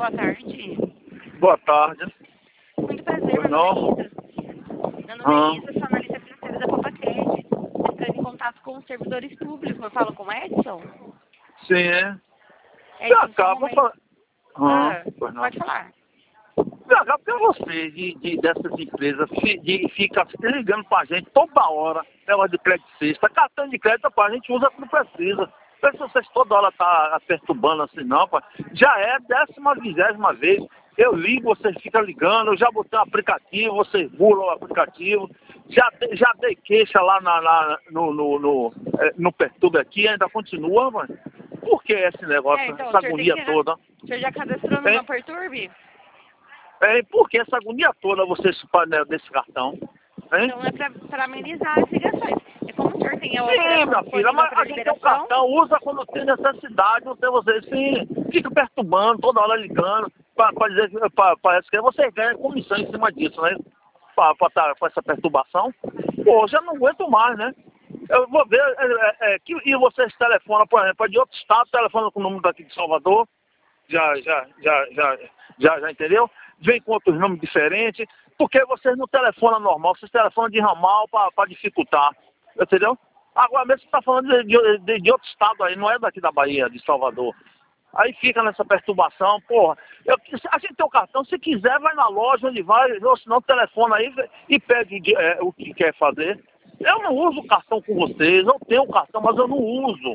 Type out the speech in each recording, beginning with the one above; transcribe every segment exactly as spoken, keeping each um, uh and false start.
boa tarde. Boa tarde. Muito prazer, meu não. nome é Isa. Meu nome é Isa, sou analista financeira da Copacred. Entrando em contato com os servidores públicos. Eu falo com o Edson? Sim, é. Edson, Acaba um fa... ah, pois não. pode falar. Acaba porque você, de, de, dessas empresas, fi- de, fica se ligando pra gente toda hora, negócio de crédito sexta, cartão de crédito, pá, a gente usa quando precisa. Não é se vocês toda hora tá perturbando assim não, pá. Já é a décima, vigésima vez. Eu ligo, vocês ficam ligando, eu já botei um aplicativo, vocês burlam o aplicativo, já, de- já dei queixa lá na, na- no, no, no, eh, no Perturbe aqui, ainda continua, mano. Por que esse negócio, É, então, o essa senhor, tem agonia que... toda? o senhor já cadastrou no Hein? meu Perturbe? É, por que essa agonia toda vocês né, desse cartão? Hein? Então é pra, pra amenizar as ligações. É como o senhor tem a Sim, operação minha filha, disponível mas para a gente tem um liberação, cartão, usa quando tem necessidade, não tem você, sim, fica perturbando, toda hora ligando, pra, pra dizer que pra, parece que você ganha comissão em cima disso, né? Pra, pra tá com essa perturbação. Pô, já não aguento mais, né? Eu vou ver, é, é, é, que, e vocês telefonam, por exemplo, é de outro estado, telefona com o número daqui de Salvador, já, já, já, já, já, já entendeu? Vem com outros nomes diferentes, porque vocês não telefonam normal, vocês telefonam de ramal para dificultar, entendeu? Agora mesmo você está falando de, de, de outro estado aí, não é daqui da Bahia, de Salvador. Aí fica nessa perturbação, porra. Eu, a gente tem o cartão, se quiser vai na loja, onde vai, ou senão telefona aí e pede é, o que quer fazer. Eu não uso o cartão com vocês, eu tenho o cartão, mas eu não uso.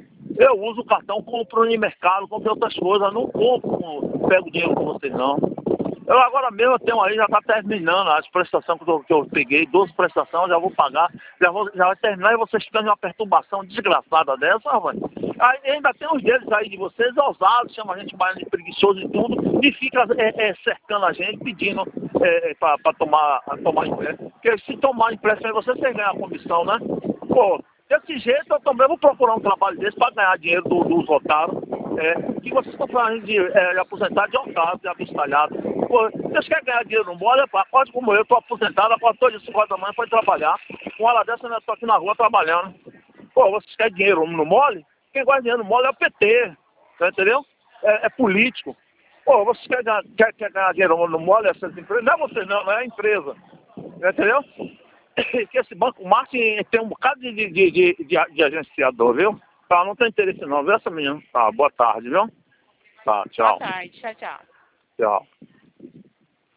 Eu uso o cartão, compro no mercado, compro outras coisas, eu não compro, pego dinheiro com vocês não. Eu agora mesmo eu tenho aí, já está terminando as prestações que eu, que eu peguei, doze prestações, já vou pagar, já, vou, já vai terminar e vocês ficam uma perturbação desgraçada dessa, rapaz. Aí ainda tem uns deles aí de vocês, ousados, chama a gente mais de preguiçoso e tudo, e fica é, é, cercando a gente, pedindo é, para tomar, tomar empréstimo. Porque se tomar empréstimo aí vocês, vocês ganham a comissão, né? Pô, desse jeito eu também vou procurar um trabalho desse para ganhar dinheiro do, dos otários. É, que vocês estão falando de, é, de aposentado de otário, de abestalhado. Pô, vocês querem ganhar dinheiro no mole, pode como eu, estou aposentado, acordo todo dia cinco horas da manhã para ir trabalhar. Uma hora dessa eu estou aqui na rua trabalhando. Pô, vocês querem dinheiro no mole? Quem gosta de dinheiro no mole é o P T, tá, entendeu? É, é político. Pô, vocês querem ganhar, quer, quer ganhar dinheiro no mole, essas empresas? Não é vocês não, não é a empresa. Entendeu? Que esse Banco Martin tem um bocado de, de, de, de, de agenciador, viu? Tá, não tem interesse não, viu essa menina? Tá, boa tarde, viu? Tá, boa tchau. tarde, tchau, tchau. Tchau.